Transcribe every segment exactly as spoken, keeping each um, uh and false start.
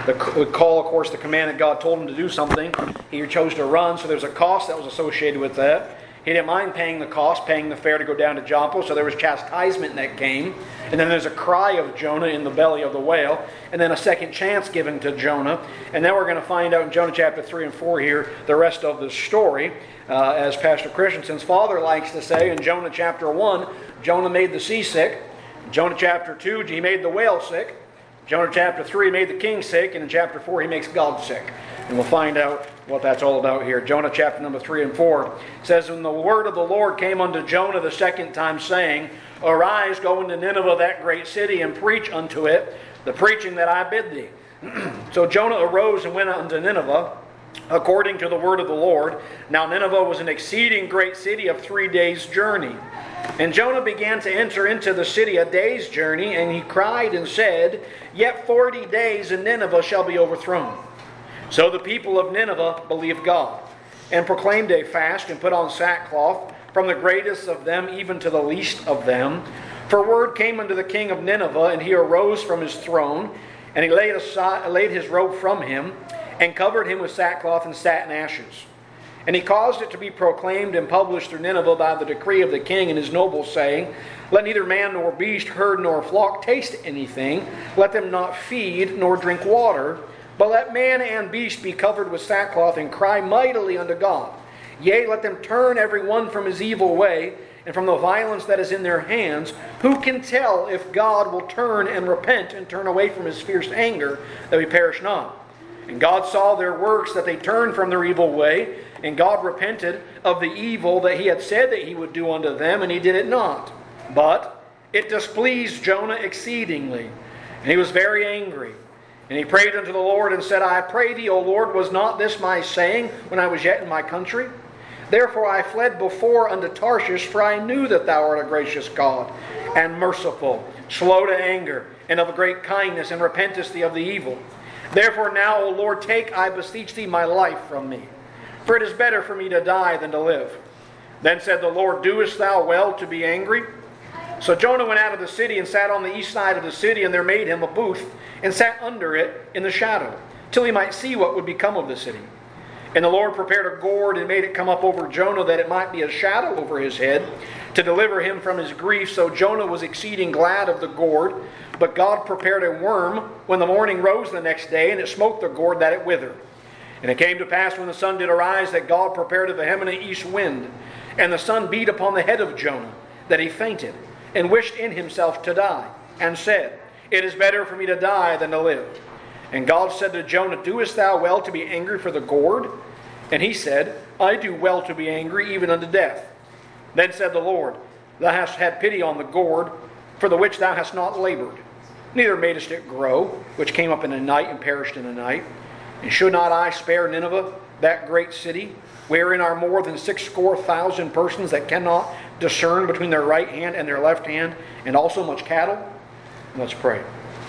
the call, of course, the command that God told him to do something. He chose to run, so there's a cost that was associated with that. He didn't mind paying the cost, paying the fare to go down to Joppa, so there was chastisement that came. And then there's a cry of Jonah in the belly of the whale, and then a second chance given to Jonah. And then we're going to find out in Jonah chapter three and four here the rest of the story. Uh, as Pastor Christensen's father likes to say, in Jonah chapter one, Jonah made the sea sick. Jonah chapter two, he made the whale sick. Jonah chapter three, he made the king sick. And in chapter four, he makes God sick. And we'll find out what that's all about here. Jonah chapter number three and four says, "And the word of the Lord came unto Jonah the second time, saying, Arise, go into Nineveh, that great city, and preach unto it the preaching that I bid thee." So Jonah arose and went unto Nineveh, according to the word of the Lord. Now Nineveh was an exceeding great city of three days' journey. And Jonah began to enter into the city a day's journey, and he cried and said, Yet forty days, and Nineveh shall be overthrown. So the people of Nineveh believed God, and proclaimed a fast, and put on sackcloth, from the greatest of them even to the least of them. For word came unto the king of Nineveh, and he arose from his throne, and he laid aside, laid his robe from him, and covered him with sackcloth and sat in ashes. And he caused it to be proclaimed and published through Nineveh by the decree of the king and his nobles, saying, Let neither man nor beast, herd nor flock taste anything. Let them not feed nor drink water. But let man and beast be covered with sackcloth, and cry mightily unto God. Yea, let them turn every one from his evil way, and from the violence that is in their hands. Who can tell if God will turn and repent, and turn away from his fierce anger, that we perish not? And God saw their works, that they turned from their evil way, and God repented of the evil that he had said that he would do unto them, and he did it not. But it displeased Jonah exceedingly, and he was very angry. And he prayed unto the Lord, and said, I pray thee, O Lord, was not this my saying when I was yet in my country? Therefore I fled before unto Tarshish, for I knew that thou art a gracious God, and merciful, slow to anger, and of great kindness, and repentest thee of the evil. Therefore now, O Lord, take, I beseech thee, my life from me. For it is better for me to die than to live. Then said the Lord, Doest thou well to be angry? So Jonah went out of the city, and sat on the east side of the city, and there made him a booth, and sat under it in the shadow, till he might see what would become of the city. And the Lord prepared a gourd, and made it come up over Jonah, that it might be a shadow over his head, to deliver him from his grief. So Jonah was exceeding glad of the gourd. But God prepared a worm when the morning rose the next day, and it smote the gourd that it withered. And it came to pass, when the sun did arise, that God prepared a vehement east wind, and the sun beat upon the head of Jonah, that he fainted, and wished in himself to die, and said, It is better for me to die than to live. And God said to Jonah, Doest thou well to be angry for the gourd? And he said, I do well to be angry, even unto death. Then said the Lord, Thou hast had pity on the gourd, for the which thou hast not labored. Neither madest it grow, which came up in a night, and perished in a night. And should not I spare Nineveh, that great city, wherein are more than six score thousand persons that cannot discern between their right hand and their left hand, and also much cattle? Let's pray.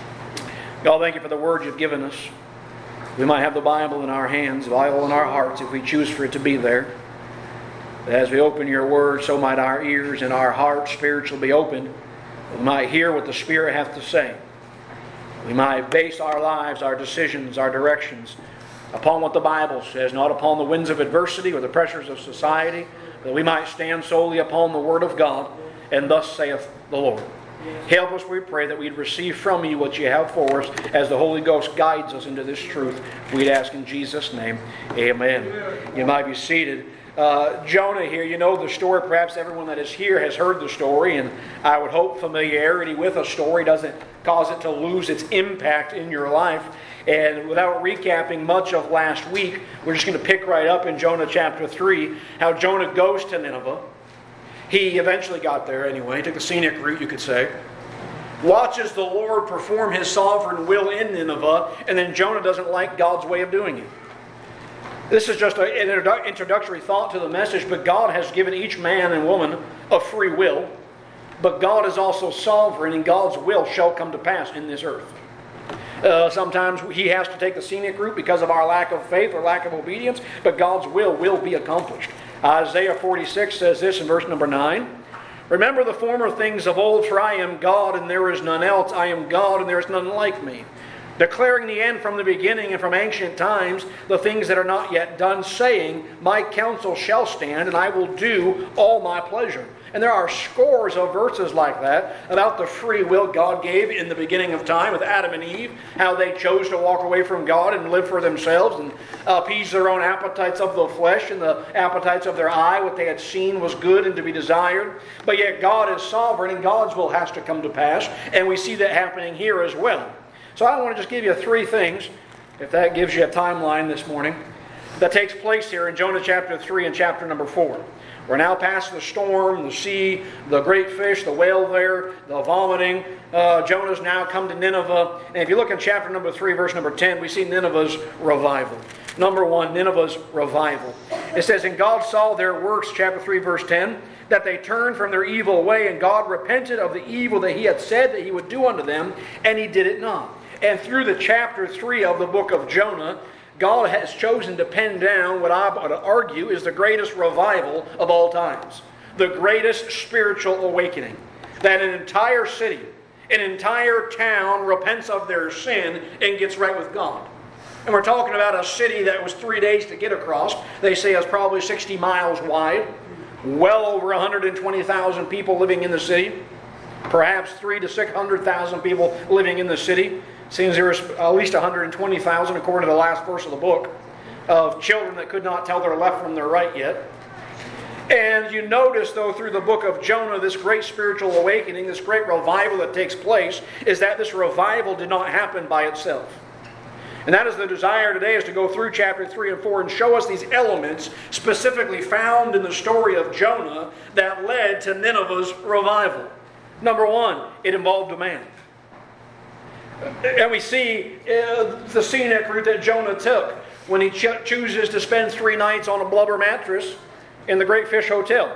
God, thank you for the word you've given us. We might have the Bible in our hands, the Bible in our hearts, if we choose for it to be there. But as we open your word, so might our ears and our hearts spiritually be opened. We might hear what the Spirit hath to say. We might base our lives, our decisions, our directions upon what the Bible says, not upon the winds of adversity or the pressures of society, but we might stand solely upon the Word of God, and thus saith the Lord. Help us, we pray, that we'd receive from you what you have for us as the Holy Ghost guides us into this truth. We'd ask in Jesus' name, amen. You might be seated. Uh, Jonah here, you know the story. Perhaps everyone that is here has heard the story, and I would hope familiarity with a story doesn't cause it to lose its impact in your life. And without recapping much of last week, we're just going to pick right up in Jonah chapter three, how Jonah goes to Nineveh. He eventually got there anyway. He took the scenic route, you could say. Watches the Lord perform His sovereign will in Nineveh, and then Jonah doesn't like God's way of doing it. This is just an introductory thought to the message, but God has given each man and woman a free will. But God is also sovereign, and God's will shall come to pass in this earth. Uh, sometimes He has to take the scenic route because of our lack of faith or lack of obedience, but God's will will be accomplished. Isaiah forty-six says this in verse number nine. Remember the former things of old, for I am God, and there is none else. I am God, and there is none like me. declaring the end from the beginning and from ancient times, the things that are not yet done, saying, my counsel shall stand, and I will do all my pleasure. And there are scores of verses like that about the free will God gave in the beginning of time with Adam and Eve, how they chose to walk away from God and live for themselves and appease their own appetites of the flesh and the appetites of their eye. What they had seen was good and to be desired. But yet God is sovereign and God's will has to come to pass. And we see that happening here as well. So I want to just give you three things, if that gives you a timeline this morning, that takes place here in Jonah chapter three and chapter number four. We're now past the storm, the sea, the great fish, the whale there, the vomiting. Uh, Jonah's now come to Nineveh. And if you look in chapter number three, verse number ten, we see Nineveh's revival. Number one, Nineveh's revival. It says, and God saw their works, chapter three, verse ten, that they turned from their evil way, and God repented of the evil that He had said that He would do unto them, and He did it not. And through the chapter three of the book of Jonah, God has chosen to pen down what I would argue is the greatest revival of all times. The greatest spiritual awakening. That an entire city, an entire town repents of their sin and gets right with God. And we're talking about a city that was three days to get across. They say it's probably sixty miles wide. Well over one hundred twenty thousand people living in the city. Perhaps three to six hundred thousand people living in the city. Seems there was at least one hundred twenty thousand, according to the last verse of the book, of children that could not tell their left from their right yet. And you notice, though, through the book of Jonah, this great spiritual awakening, this great revival that takes place, is that this revival did not happen by itself. And that is the desire today, is to go through chapter three and four and show us these elements specifically found in the story of Jonah that led to Nineveh's revival. Number one, it involved a man. And we see uh, the scenic route that Jonah took when he ch- chooses to spend three nights on a blubber mattress in the Great Fish Hotel.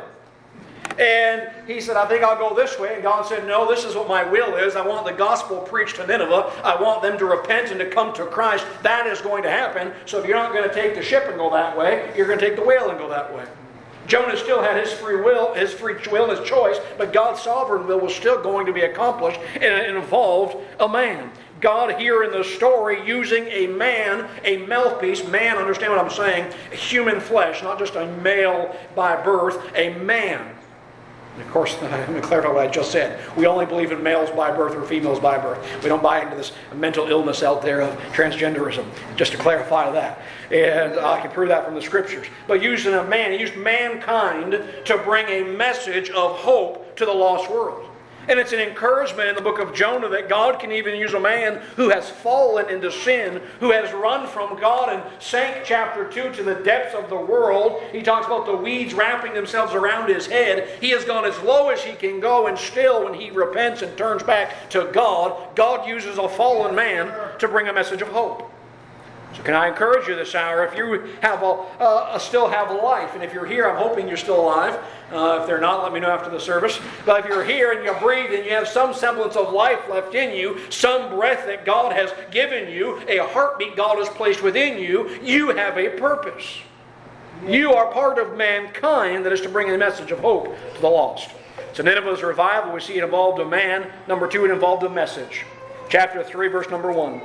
And he said, I think I'll go this way. And God said, no, this is what my will is. I want the gospel preached to Nineveh. I want them to repent and to come to Christ. That is going to happen. So if you're not going to take the ship and go that way, you're going to take the whale and go that way. Jonah still had his free will, his free will, his choice, but God's sovereign will was still going to be accomplished, and it involved a man. God here in the story using a man, a mouthpiece, man, understand what I'm saying, human flesh, not just a male by birth, a man. And of course, I'm going to clarify what I just said. We only believe in males by birth or females by birth. We don't buy into this mental illness out there of transgenderism, just to clarify that. And I can prove that from the Scriptures. But using a man, he used mankind to bring a message of hope to the lost world. And it's an encouragement in the book of Jonah that God can even use a man who has fallen into sin, who has run from God and sank, chapter two, to the depths of the world. He talks about the weeds wrapping themselves around his head. He has gone as low as he can go, and still when he repents and turns back to God, God uses a fallen man to bring a message of hope. So can I encourage you this hour, if you have a, uh, still have a life, and if you're here, I'm hoping you're still alive. Uh, if they're not, let me know after the service. But if you're here and you breathe and you have some semblance of life left in you, some breath that God has given you, a heartbeat God has placed within you, you have a purpose. You are part of mankind that is to bring a message of hope to the lost. So Nineveh's revival, we see it involved a man. Number two, it involved a message. Chapter three, verse number one.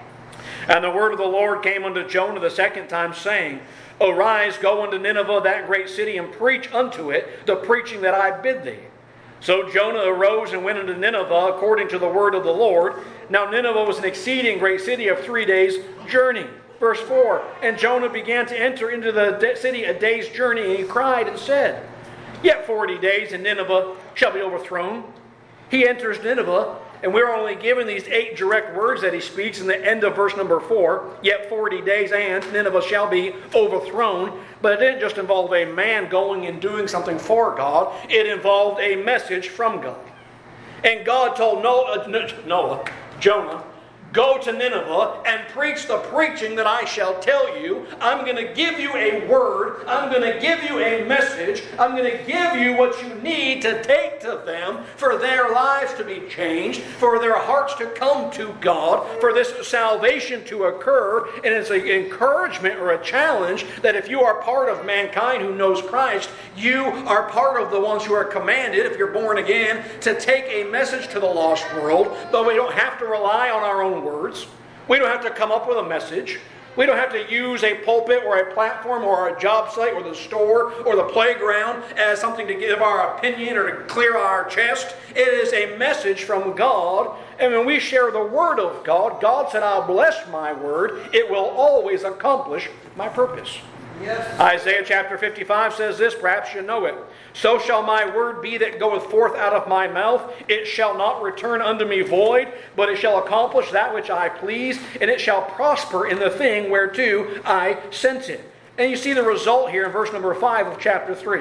And the word of the Lord came unto Jonah the second time, saying, Arise, go unto Nineveh, that great city, and preach unto it the preaching that I bid thee. So Jonah arose and went unto Nineveh according to the word of the Lord. Now Nineveh was an exceeding great city of three days' journey. Verse four, And Jonah began to enter into the city a day's journey, and he cried and said, Yet forty days, and Nineveh shall be overthrown. He enters Nineveh, and we're only given these eight direct words that he speaks in the end of verse number four. Yet forty days and Nineveh shall be overthrown. But it didn't just involve a man going and doing something for God. It involved a message from God. And God told Noah, Noah Jonah, Go to Nineveh and preach the preaching that I shall tell you. I'm going to give you a word. I'm going to give you a message. I'm going to give you what you need to take to them for their lives to be changed, for their hearts to come to God, for this salvation to occur. And it's an encouragement or a challenge that if you are part of mankind who knows Christ, you are part of the ones who are commanded, if you're born again, to take a message to the lost world. But we don't have to rely on our own words. We don't have to come up with a message. We don't have to use a pulpit or a platform or a job site or the store or the playground as something to give our opinion or to clear our chest. It is a message from God. And when we share the Word of God, God said, I'll bless my Word. It will always accomplish my purpose. Yes. Isaiah chapter fifty-five says this, perhaps you know it. So shall my word be that goeth forth out of my mouth. It shall not return unto me void, but it shall accomplish that which I please, and it shall prosper in the thing whereto I sent it. And you see the result here in verse number five of chapter three.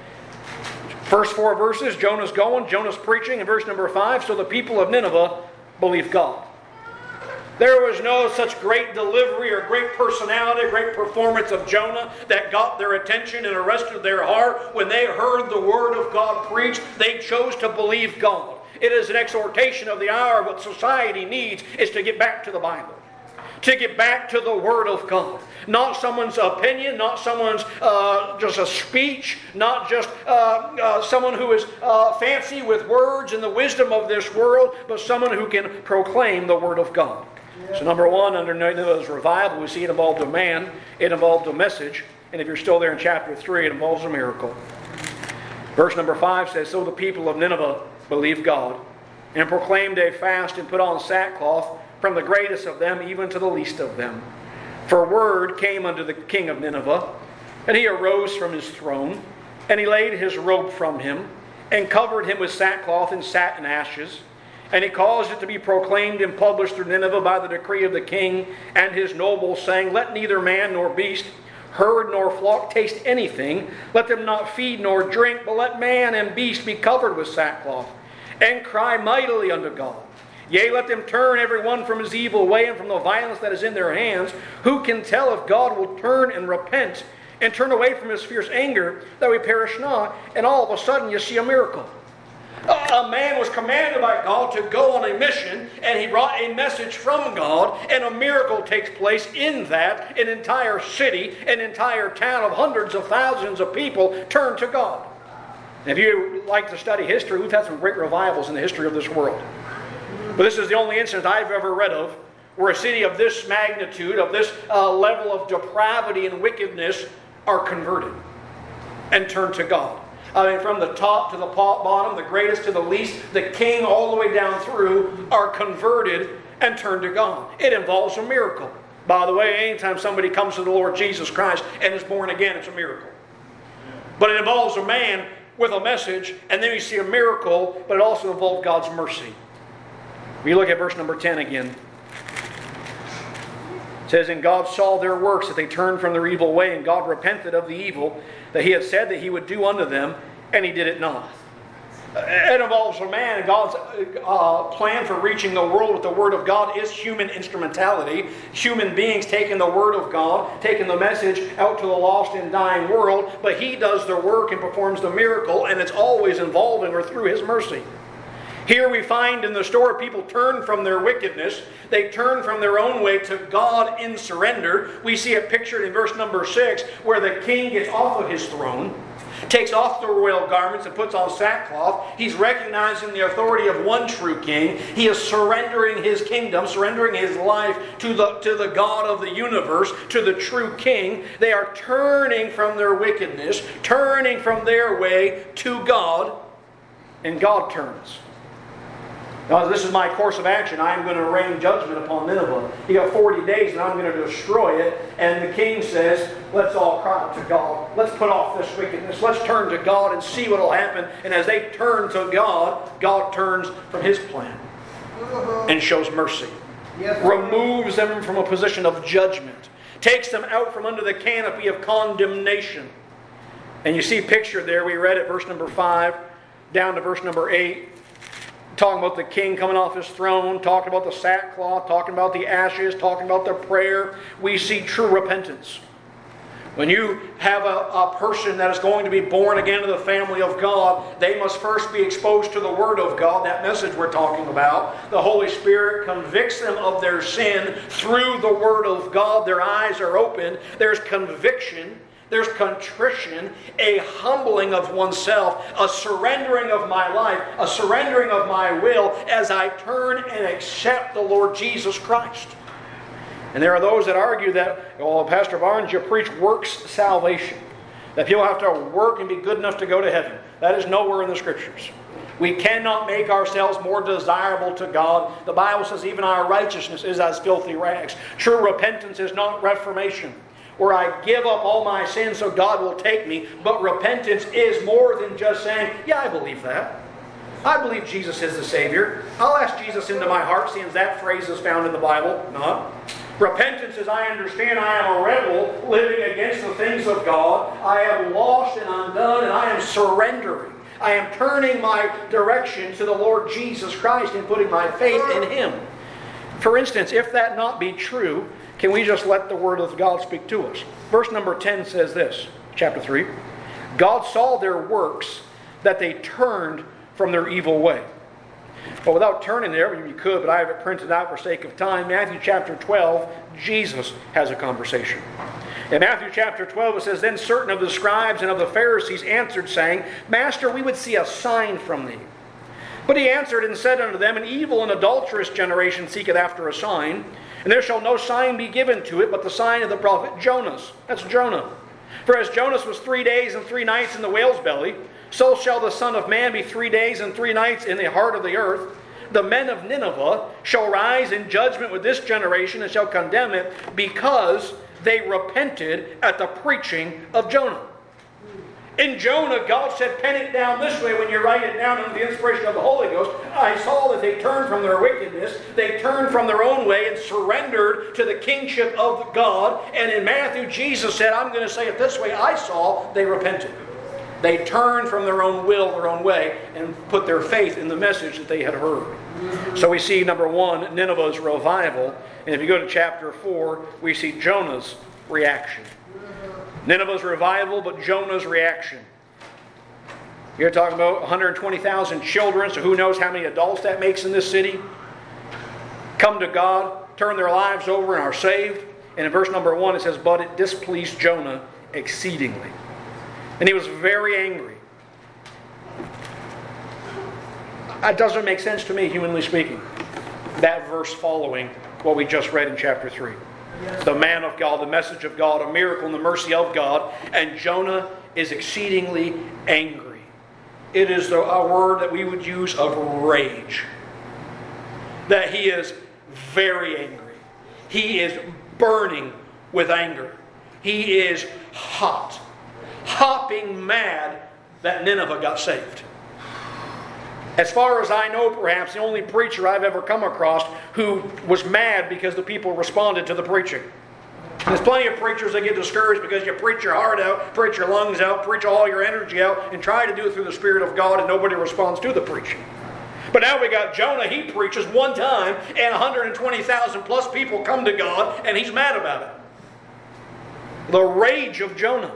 First four verses, Jonah's going, Jonah's preaching. In verse number five, so the people of Nineveh believed God. There was no such great delivery or great personality, great performance of Jonah that got their attention and arrested their heart. When they heard the Word of God preached, they chose to believe God. It is an exhortation of the hour. What society needs is to get back to the Bible. To get back to the Word of God. Not someone's opinion, not someone's uh, just a speech, not just uh, uh, someone who is uh, fancy with words and the wisdom of this world, but someone who can proclaim the Word of God. So number one, under Nineveh's revival, we see it involved a man, it involved a message, and if you're still there in chapter three, it involves a miracle. Verse number five says, so the people of Nineveh believed God, and proclaimed a fast, and put on sackcloth, from the greatest of them even to the least of them. For word came unto the king of Nineveh, and he arose from his throne, and he laid his robe from him, and covered him with sackcloth, and sat in ashes. And he caused it to be proclaimed and published through Nineveh by the decree of the king and his nobles, saying, let neither man nor beast, herd nor flock taste anything. Let them not feed nor drink, but let man and beast be covered with sackcloth, and cry mightily unto God. Yea, let them turn every one from his evil way and from the violence that is in their hands. Who can tell if God will turn and repent and turn away from his fierce anger, that we perish not? And all of a sudden you see a miracle. A man was commanded by God to go on a mission, and he brought a message from God, and a miracle takes place in that. An entire city, an entire town of hundreds of thousands of people turn to God. If you like to study history, we've had some great revivals in the history of this world. But this is the only instance I've ever read of where a city of this magnitude, of this uh, level of depravity and wickedness, are converted and turn to God. I mean, from the top to the bottom, the greatest to the least, the king all the way down through are converted and turn to God. It involves a miracle. By the way, anytime somebody comes to the Lord Jesus Christ and is born again, it's a miracle. But it involves a man with a message, and then you see a miracle, but it also involves God's mercy. We look at verse number ten again. It says, and God saw their works, that they turned from their evil way, and God repented of the evil that he had said that he would do unto them, and he did it not. It involves a man, and God's uh, plan for reaching the world with the Word of God is human instrumentality. Human beings taking the Word of God, taking the message out to the lost and dying world, but he does the work and performs the miracle, and it's always involving or through his mercy. Here we find in the story people turn from their wickedness. They turn from their own way to God in surrender. We see it pictured in verse number six, where the king gets off of his throne, takes off the royal garments and puts on sackcloth. He's recognizing the authority of one true king. He is surrendering his kingdom, surrendering his life to the, to the God of the universe, to the true king. They are turning from their wickedness, turning from their way to God, and God turns. Now, this is my course of action. I am going to rain judgment upon Nineveh. You got forty days and I'm going to destroy it. And the king says, let's all cry out to God. Let's put off this wickedness. Let's turn to God and see what will happen. And as they turn to God, God turns from his plan and shows mercy. Yes. Removes them from a position of judgment. Takes them out from under the canopy of condemnation. And you see pictured there, we read it, verse number five, down to verse number eight. Talking about the king coming off his throne, talking about the sackcloth, talking about the ashes, talking about the prayer. We see true repentance. When you have a, a person that is going to be born again to the family of God, they must first be exposed to the Word of God, that message we're talking about. The Holy Spirit convicts them of their sin through the Word of God. Their eyes are opened. There's conviction. There's contrition, a humbling of oneself, a surrendering of my life, a surrendering of my will as I turn and accept the Lord Jesus Christ. And there are those that argue that, well, Pastor Barnes, you preach works salvation. That people have to work and be good enough to go to heaven. That is nowhere in the Scriptures. We cannot make ourselves more desirable to God. The Bible says even our righteousness is as filthy rags. True repentance is not reformation, where I give up all my sins so God will take me. But repentance is more than just saying, yeah, I believe that. I believe Jesus is the Savior. I'll ask Jesus into my heart, seeing that phrase is found in the Bible. No. Repentance is I understand I am a rebel living against the things of God. I am lost and undone, and I am surrendering. I am turning my direction to the Lord Jesus Christ and putting my faith in Him. For instance, if that not be true, can we just let the Word of God speak to us? Verse number ten says this, chapter three. God saw their works, that they turned from their evil way. Well, without turning there, you could, but I have it printed out for sake of time. Matthew chapter twelve, Jesus has a conversation. In Matthew chapter twelve, it says, Then certain of the scribes and of the Pharisees answered, saying, Master, we would see a sign from thee. But he answered and said unto them, An evil and adulterous generation seeketh after a sign, and there shall no sign be given to it, but the sign of the prophet Jonas. That's Jonah. For as Jonas was three days and three nights in the whale's belly, so shall the Son of Man be three days and three nights in the heart of the earth. The men of Nineveh shall rise in judgment with this generation and shall condemn it, because they repented at the preaching of Jonah. In Jonah, God said, pen it down this way when you write it down under the inspiration of the Holy Ghost. I saw that they turned from their wickedness. They turned from their own way and surrendered to the kingship of God. And in Matthew, Jesus said, I'm going to say it this way. I saw they repented. They turned from their own will, their own way, and put their faith in the message that they had heard. So we see, number one, Nineveh's revival. And if you go to chapter four, we see Jonah's reaction. Nineveh's revival, but Jonah's reaction. You're talking about one hundred twenty thousand children, so who knows how many adults that makes in this city, come to God, turn their lives over, and are saved. And in verse number one, it says, But it displeased Jonah exceedingly. And he was very angry. That doesn't make sense to me, humanly speaking. That verse following what we just read in chapter three. Yes. The man of God, the message of God, a miracle and the mercy of God. And Jonah is exceedingly angry. It is the, a word that we would use of rage. That he is very angry. He is burning with anger. He is hot. Hopping mad that Nineveh got saved. As far as I know, perhaps the only preacher I've ever come across who was mad because the people responded to the preaching. There's plenty of preachers that get discouraged because you preach your heart out, preach your lungs out, preach all your energy out, and try to do it through the Spirit of God, and nobody responds to the preaching. But now we got Jonah. He preaches one time, and one hundred twenty thousand plus people come to God, and he's mad about it. The rage of Jonah.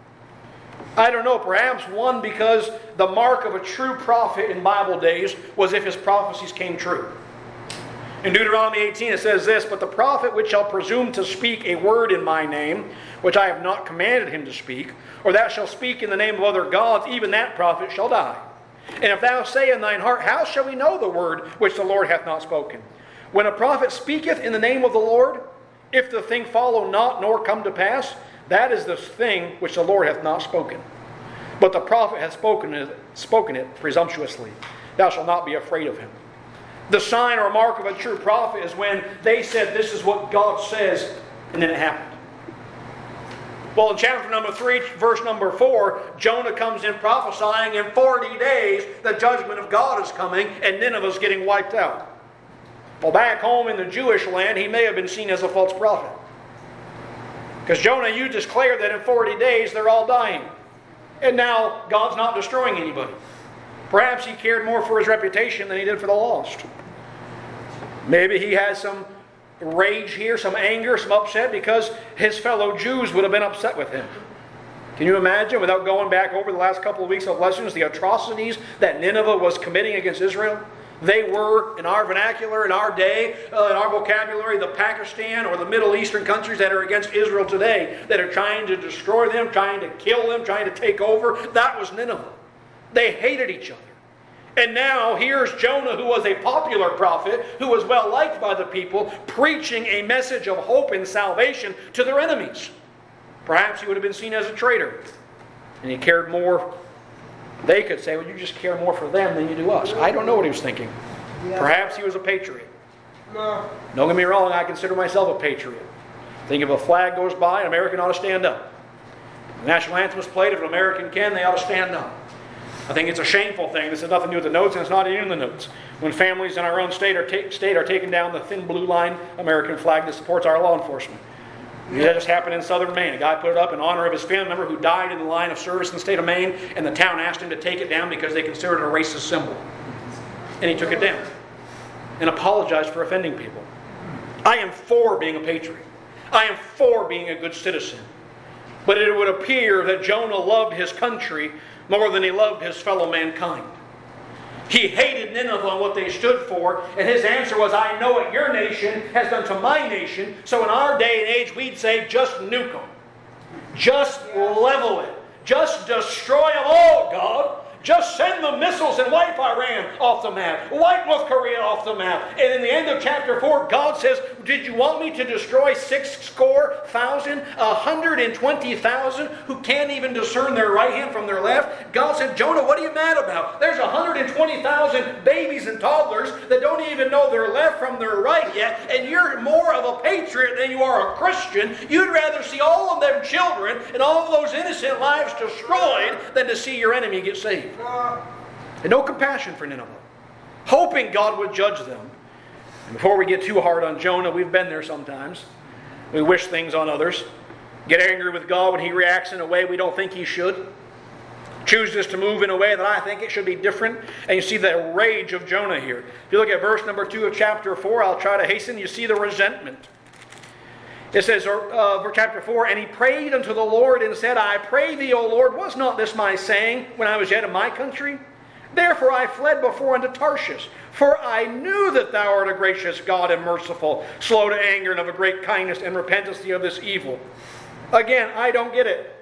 I don't know, perhaps one, because the mark of a true prophet in Bible days was if his prophecies came true. In Deuteronomy eighteen it says this, But the prophet which shall presume to speak a word in my name, which I have not commanded him to speak, or that shall speak in the name of other gods, even that prophet shall die. And if thou say in thine heart, How shall we know the word which the Lord hath not spoken? When a prophet speaketh in the name of the Lord, if the thing follow not, nor come to pass, that is the thing which the Lord hath not spoken. But the prophet hath spoken it, spoken it presumptuously. Thou shalt not be afraid of him. The sign or mark of a true prophet is when they said, This is what God says, and then it happened. Well, in chapter number three, verse number four, Jonah comes in prophesying in forty days the judgment of God is coming and Nineveh's getting wiped out. Well, back home in the Jewish land, he may have been seen as a false prophet. Because Jonah, you declared that in forty days they're all dying. And now God's not destroying anybody. Perhaps he cared more for his reputation than he did for the lost. Maybe he has some rage here, some anger, some upset because his fellow Jews would have been upset with him. Can you imagine, without going back over the last couple of weeks of lessons, the atrocities that Nineveh was committing against Israel? They were, in our vernacular, in our day, uh, in our vocabulary, the Pakistan or the Middle Eastern countries that are against Israel today, that are trying to destroy them, trying to kill them, trying to take over. That was Nineveh. They hated each other. And now here's Jonah, who was a popular prophet, who was well liked by the people, preaching a message of hope and salvation to their enemies. Perhaps he would have been seen as a traitor. And he cared more. They could say, well, you just care more for them than you do us. I don't know what he was thinking. Perhaps he was a patriot. No. Don't get me wrong, I consider myself a patriot. I think if a flag goes by, an American ought to stand up. The national anthem is played. If an American can, they ought to stand up. I think it's a shameful thing. This has nothing to do with the notes, and it's not even in the notes. When families in our own state are, ta- state are taking down the thin blue line American flag that supports our law enforcement. That just happened in southern Maine. A guy put it up in honor of his family member who died in the line of service in the state of Maine, and the town asked him to take it down because they considered it a racist symbol. And he took it down and apologized for offending people. I am for being a patriot. I am for being a good citizen. But it would appear that Jonah loved his country more than he loved his fellow mankind. He hated Nineveh and what they stood for, and his answer was, I know what your nation has done to my nation, so in our day and age we'd say, just nuke them. Just level it. Just destroy them all, God. Just send the missiles and wipe Iran off the map. Wipe North Korea off the map. And in the end of chapter four, God says, did you want me to destroy six score thousand, a hundred and twenty thousand who can't even discern their right hand from their left? God said, Jonah, what are you mad about? There's a hundred and twenty thousand babies and toddlers that don't even know their left from their right yet, and you're more of a patriot than you are a Christian. You'd rather see all of them children and all of those innocent lives destroyed than to see your enemy get saved. And no compassion for Nineveh, hoping God would judge them. And before we get too hard on Jonah, we've been there sometimes. We wish things on others, get angry with God when He reacts in a way we don't think He should, chooses to move in a way that I think it should be different. And you see the rage of Jonah here. If you look at verse number two of chapter four, I'll try to hasten, you see the resentment. It says, uh, for chapter four, and he prayed unto the Lord and said, I pray thee, O Lord, was not this my saying when I was yet in my country? Therefore I fled before unto Tarshish, for I knew that thou art a gracious God and merciful, slow to anger and of a great kindness, and repentest thee of this evil. Again, I don't get it.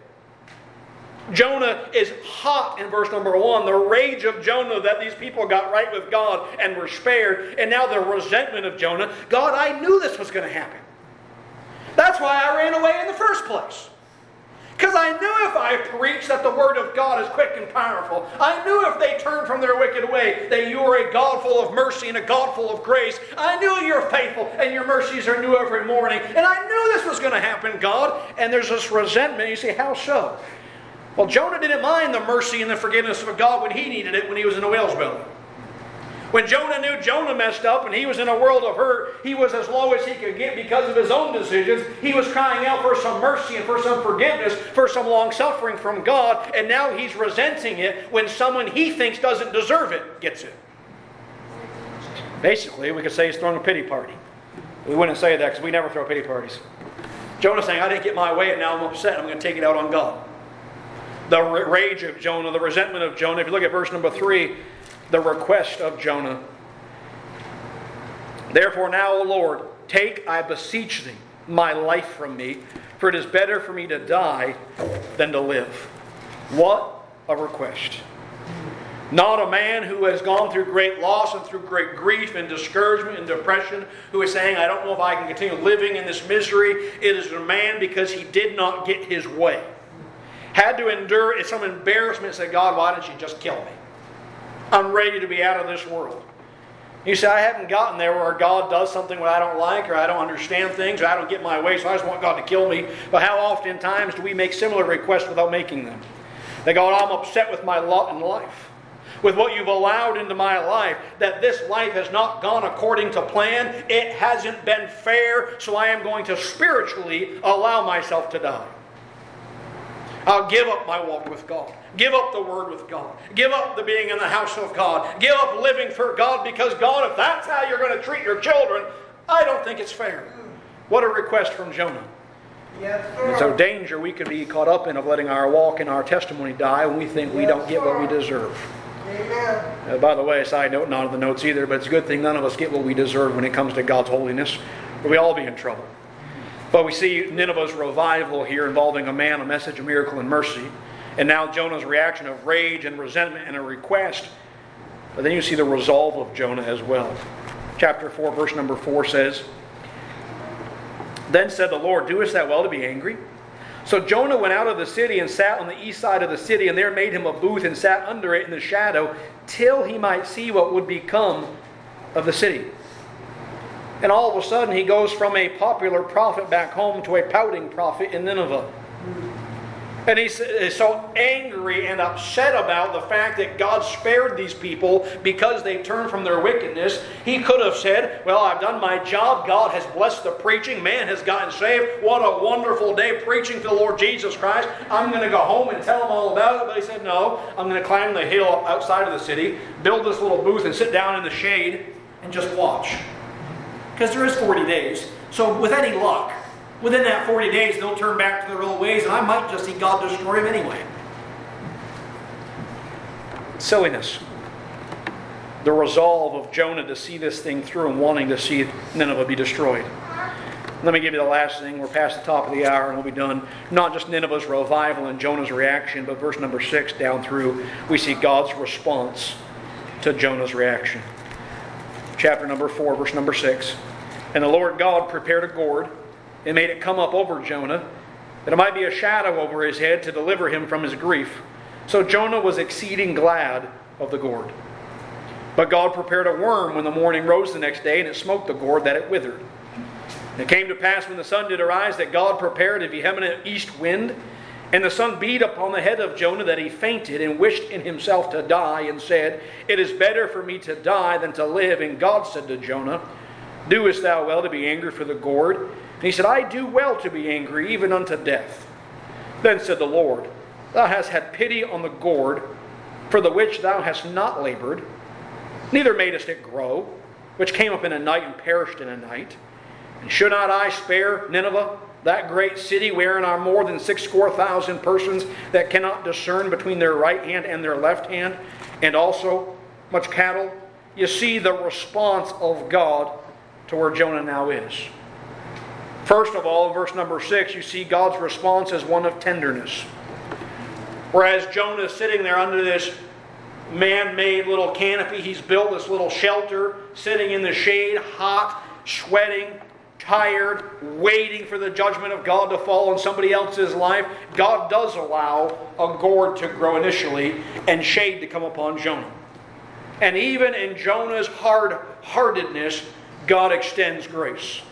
Jonah is hot in verse number one. The rage of Jonah that these people got right with God and were spared, and now the resentment of Jonah. God, I knew this was going to happen. That's why I ran away in the first place. Because I knew if I preached that the Word of God is quick and powerful, I knew if they turned from their wicked way, that you are a God full of mercy and a God full of grace. I knew you're faithful and your mercies are new every morning. And I knew this was going to happen, God. And there's this resentment. You say, how so? Well, Jonah didn't mind the mercy and the forgiveness of God when he needed it when he was in a whale's belly. When Jonah knew Jonah messed up and he was in a world of hurt, he was as low as he could get because of his own decisions. He was crying out for some mercy and for some forgiveness, for some long suffering from God, and now he's resenting it when someone he thinks doesn't deserve it gets it. Basically, we could say he's throwing a pity party. We wouldn't say that because we never throw pity parties. Jonah's saying, I didn't get my way and now I'm upset. I'm going to take it out on God. The rage of Jonah, the resentment of Jonah. If you look at verse number three, the request of Jonah. Therefore now, O Lord, take, I beseech thee, my life from me, for it is better for me to die than to live. What a request. Not a man who has gone through great loss and through great grief and discouragement and depression, who is saying, I don't know if I can continue living in this misery. It is a man because he did not get his way. Had to endure some embarrassment and say, God, why didn't you just kill me? I'm ready to be out of this world. You say, I haven't gotten there where God does something that I don't like, or I don't understand things, or I don't get my way, so I just want God to kill me. But how often times do we make similar requests without making them? That God, I'm upset with my lot in life, with what you've allowed into my life, that this life has not gone according to plan. It hasn't been fair, so I am going to spiritually allow myself to die. I'll give up my walk with God. Give up the Word with God. Give up the being in the house of God. Give up living for God, because God, if that's how you're going to treat your children, I don't think it's fair. What a request from Jonah. Yes, sir. And so danger we could be caught up in of letting our walk and our testimony die when we think we Yes, don't get sir. what we deserve. Amen. Uh, by the way, a side note, not in the notes either, but it's a good thing none of us get what we deserve when it comes to God's holiness, or we all be in trouble. But we see Nineveh's revival here involving a man, a message, a miracle, and mercy. And now Jonah's reaction of rage and resentment and a request. But then you see the resolve of Jonah as well. Chapter four, verse number four says, Then said the Lord, Doest thou well to be angry? So Jonah went out of the city and sat on the east side of the city, and there made him a booth and sat under it in the shadow, till he might see what would become of the city. And all of a sudden he goes from a popular prophet back home to a pouting prophet in Nineveh. And he's so angry and upset about the fact that God spared these people because they turned from their wickedness. He could have said, well, I've done my job. God has blessed the preaching. Man has gotten saved. What a wonderful day preaching to the Lord Jesus Christ. I'm going to go home and tell them all about it. But he said, no, I'm going to climb the hill outside of the city, build this little booth and sit down in the shade and just watch. Because there is forty days. So with any luck, within that forty days, they'll turn back to their old ways, and I might just see God destroy them anyway. Silliness. The resolve of Jonah to see this thing through and wanting to see Nineveh be destroyed. Let me give you the last thing. We're past the top of the hour and we'll be done. Not just Nineveh's revival and Jonah's reaction, but verse number six down through, we see God's response to Jonah's reaction. Chapter number four, verse number six. And the Lord God prepared a gourd and made it come up over Jonah, that it might be a shadow over his head to deliver him from his grief. So Jonah was exceeding glad of the gourd. But God prepared a worm when the morning rose the next day, and it smote the gourd that it withered. And it came to pass when the sun did arise that God prepared a vehement east wind, and the sun beat upon the head of Jonah that he fainted and wished in himself to die, and said, It is better for me to die than to live. And God said to Jonah, Doest thou well to be angry for the gourd? And he said, I do well to be angry, even unto death. Then said the Lord, Thou hast had pity on the gourd, for the which thou hast not labored, neither madest it grow, which came up in a night and perished in a night. And should not I spare Nineveh, that great city wherein are more than six score thousand persons that cannot discern between their right hand and their left hand, and also much cattle? You see the response of God to where Jonah now is. First of all, in verse number six, you see God's response as one of tenderness. Whereas Jonah is sitting there under this man-made little canopy, he's built this little shelter, sitting in the shade, hot, sweating, tired, waiting for the judgment of God to fall on somebody else's life. God does allow a gourd to grow initially and shade to come upon Jonah. And even in Jonah's hard-heartedness, God extends grace.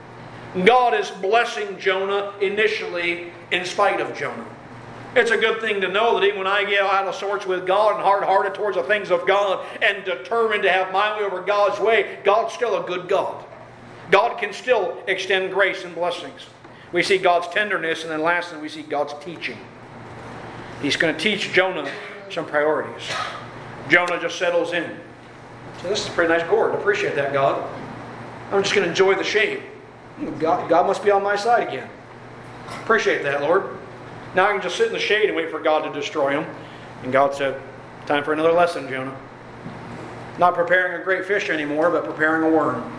God is blessing Jonah initially in spite of Jonah. It's a good thing to know that even when I get out of sorts with God and hard-hearted towards the things of God and determined to have my way over God's way, God's still a good God. God can still extend grace and blessings. We see God's tenderness, and then lastly we see God's teaching. He's going to teach Jonah some priorities. Jonah just settles in. So this is a pretty nice gourd. I appreciate that, God. I'm just going to enjoy the shade. God, God must be on my side again. Appreciate that, Lord. Now I can just sit in the shade and wait for God to destroy him. And God said, time for another lesson, Jonah. Not preparing a great fish anymore, but preparing a worm.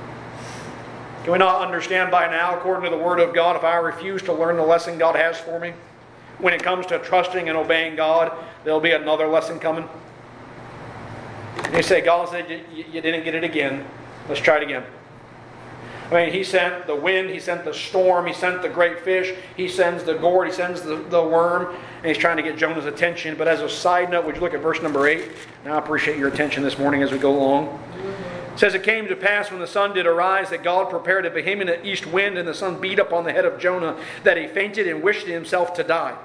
Can we not understand by now, according to the Word of God, if I refuse to learn the lesson God has for me, when it comes to trusting and obeying God, there'll be another lesson coming? And you say, God said, you, you didn't get it again. Let's try it again. I mean, he sent the wind, he sent the storm, he sent the great fish, he sends the gourd, he sends the, the worm, and he's trying to get Jonah's attention. But as a side note, would you look at verse number eight? Now I appreciate your attention this morning as we go along. It says, It came to pass when the sun did arise that God prepared a vehement east wind, and the sun beat upon the head of Jonah, that he fainted and wished in himself to die.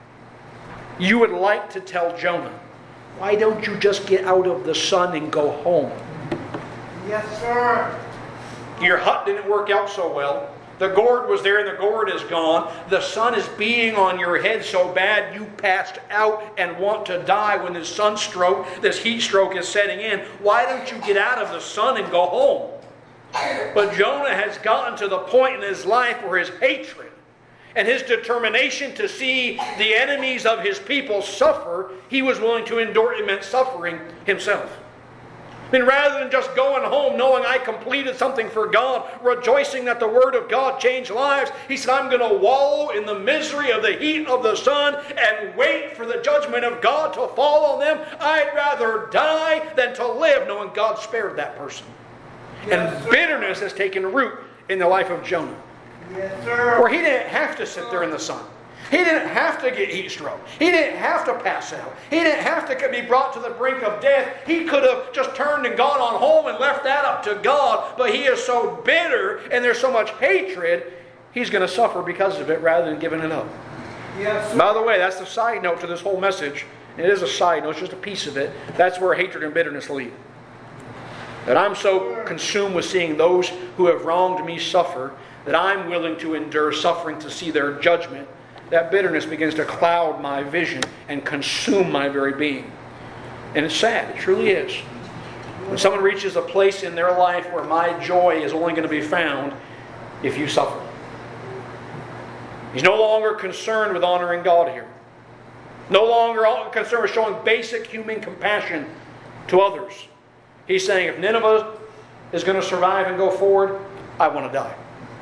You would like to tell Jonah, why don't you just get out of the sun and go home? Yes, sir. Your hut didn't work out so well. The gourd was there and the gourd is gone. The sun is beating on your head so bad you passed out and want to die when this sunstroke, this heat stroke is setting in. Why don't you get out of the sun and go home? But Jonah has gotten to the point in his life where his hatred and his determination to see the enemies of his people suffer, he was willing to endure immense suffering himself. I mean, rather than just going home knowing I completed something for God, rejoicing that the Word of God changed lives, he said, I'm going to wallow in the misery of the heat of the sun and wait for the judgment of God to fall on them. I'd rather die than to live knowing God spared that person. Yes, and sir. bitterness has taken root in the life of Jonah. Yes, sir. Where he didn't have to sit there in the sun. He didn't have to get heat stroke. He didn't have to pass out. He didn't have to be brought to the brink of death. He could have just turned and gone on home and left that up to God. But he is so bitter and there's so much hatred, he's going to suffer because of it rather than giving it up. Yes, sir. By the way, that's the side note to this whole message. It is a side note, it's just a piece of it. That's where hatred and bitterness lead. That I'm so consumed with seeing those who have wronged me suffer that I'm willing to endure suffering to see their judgment. That bitterness begins to cloud my vision and consume my very being. And it's sad. It truly is. When someone reaches a place in their life where my joy is only going to be found if you suffer. He's no longer concerned with honoring God here. No longer concerned with showing basic human compassion to others. He's saying if Nineveh is going to survive and go forward, I want to die.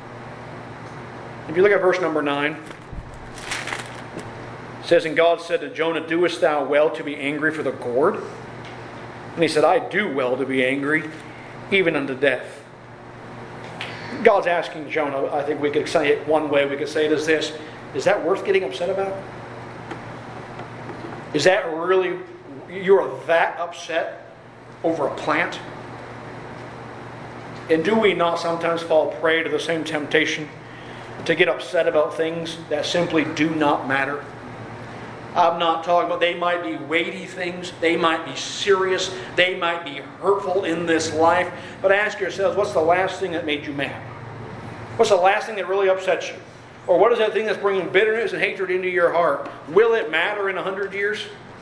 If you look at verse number nine, it says, and God said to Jonah, doest thou well to be angry for the gourd? And he said, I do well to be angry, even unto death. God's asking Jonah, I think we could say it one way, we could say it as this, is that worth getting upset about? Is that really, you're that upset over a plant? And do we not sometimes fall prey to the same temptation to get upset about things that simply do not matter? I'm not talking about, they might be weighty things, they might be serious, they might be hurtful in this life. But ask yourselves, what's the last thing that made you mad? What's the last thing that really upsets you? Or what is that thing that's bringing bitterness and hatred into your heart? Will it matter in a hundred years?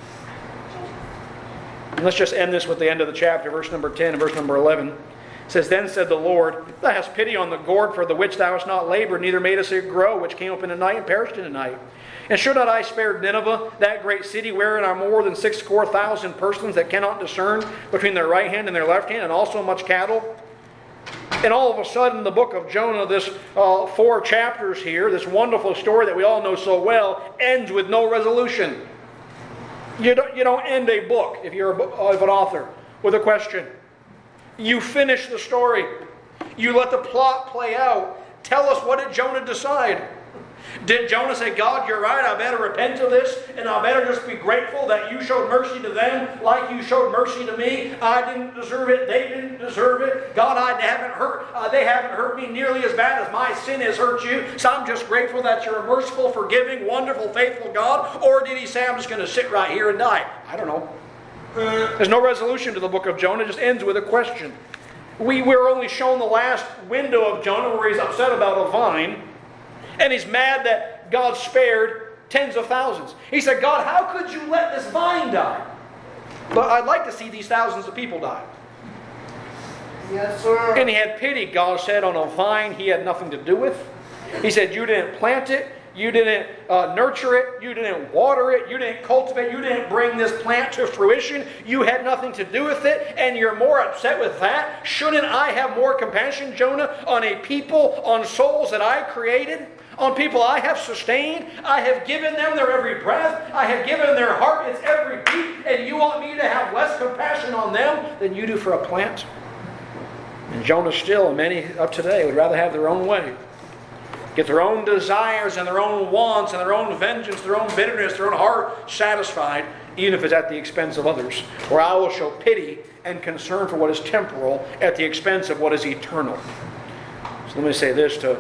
And let's just end this with the end of the chapter, verse number ten and verse number eleven. It says, then said the Lord, thou hast pity on the gourd for the which thou hast not labored, neither madest it grow, which came up in the night and perished in the night. And should not I spare Nineveh, that great city, wherein are more than six score thousand persons that cannot discern between their right hand and their left hand, and also much cattle? And all of a sudden, the book of Jonah, this uh, four chapters here, this wonderful story that we all know so well, ends with no resolution. You don't, you don't end a book, if you're a, uh, an author, with a question. You finish the story. You let the plot play out. Tell us, what did Jonah decide? Did Jonah say, God, you're right, I better repent of this, and I better just be grateful that you showed mercy to them like you showed mercy to me? I didn't deserve it, they didn't deserve it. God, I haven't hurt, uh, they haven't hurt me nearly as bad as my sin has hurt you, so I'm just grateful that you're a merciful, forgiving, wonderful, faithful God? Or did he say, I'm just going to sit right here and die? I don't know. There's no resolution to the book of Jonah, it just ends with a question. We were only shown the last window of Jonah where he's upset about a vine, and he's mad that God spared tens of thousands. He said, God, how could you let this vine die? But I'd like to see these thousands of people die. Yes, sir. And he had pity, God said, on a vine he had nothing to do with. He said, you didn't plant it, you didn't uh, nurture it, you didn't water it, you didn't cultivate, you didn't bring this plant to fruition, you had nothing to do with it, and you're more upset with that? Shouldn't I have more compassion, Jonah, on a people, on souls that I created? On people I have sustained? I have given them their every breath. I have given their heart its every beat. And you want me to have less compassion on them than you do for a plant? And Jonah still, and many of today, would rather have their own way. Get their own desires and their own wants and their own vengeance, their own bitterness, their own heart satisfied, even if it's at the expense of others. Or I will show pity and concern for what is temporal at the expense of what is eternal. So let me say this to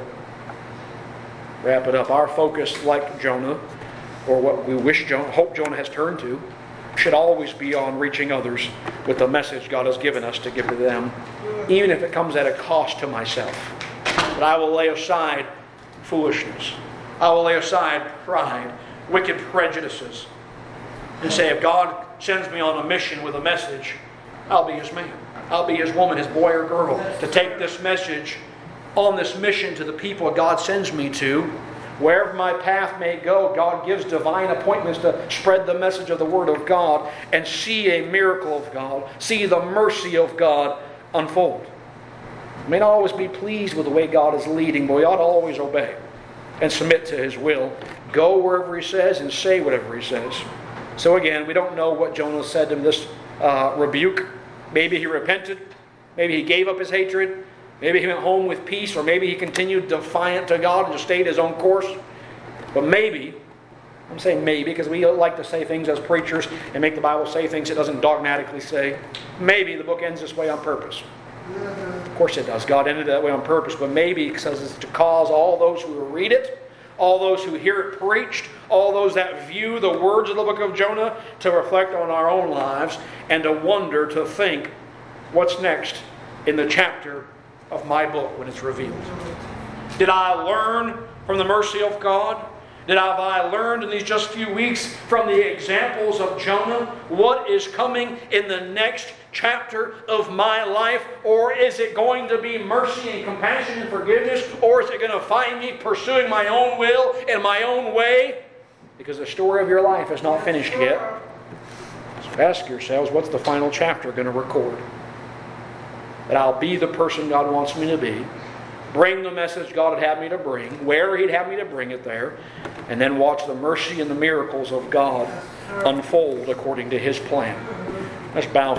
wrap it up. Our focus, like Jonah, or what we wish Jonah, hope Jonah has turned to, should always be on reaching others with the message God has given us to give to them, even if it comes at a cost to myself. But I will lay aside foolishness. I will lay aside pride, wicked prejudices, and say, if God sends me on a mission with a message, I'll be his man. I'll be his woman, his boy or girl, to take this message on this mission to the people God sends me to, Wherever my path may go, God gives divine appointments to spread the message of the Word of God and see a miracle of God, see the mercy of God unfold. We may not always be pleased with the way God is leading, but we ought to always obey and submit to His will. Go wherever He says and say whatever He says. So again, we don't know what Jonah said in this uh, rebuke. Maybe he repented. Maybe he gave up his hatred. Maybe he went home with peace, or maybe he continued defiant to God and just stayed his own course. But maybe, I'm saying maybe because we like to say things as preachers and make the Bible say things it doesn't dogmatically say. Maybe the book ends this way on purpose. Of course it does. God ended it that way on purpose. But maybe because it's to cause all those who read it, all those who hear it preached, all those that view the words of the book of Jonah to reflect on our own lives and to wonder, to think, what's next in the chapter of my book when it's revealed? Did I learn from the mercy of God? Did I, have I learned in these just few weeks from the examples of Jonah what is coming in the next chapter of my life? Or is it going to be mercy and compassion and forgiveness? Or is it going to find me pursuing my own will and my own way? Because the story of your life is not finished yet. So ask yourselves, what's the final chapter going to record? That I'll be the person God wants me to be, bring the message God would have me to bring, where He'd have me to bring it there, and then watch the mercy and the miracles of God unfold according to His plan. Let's bow.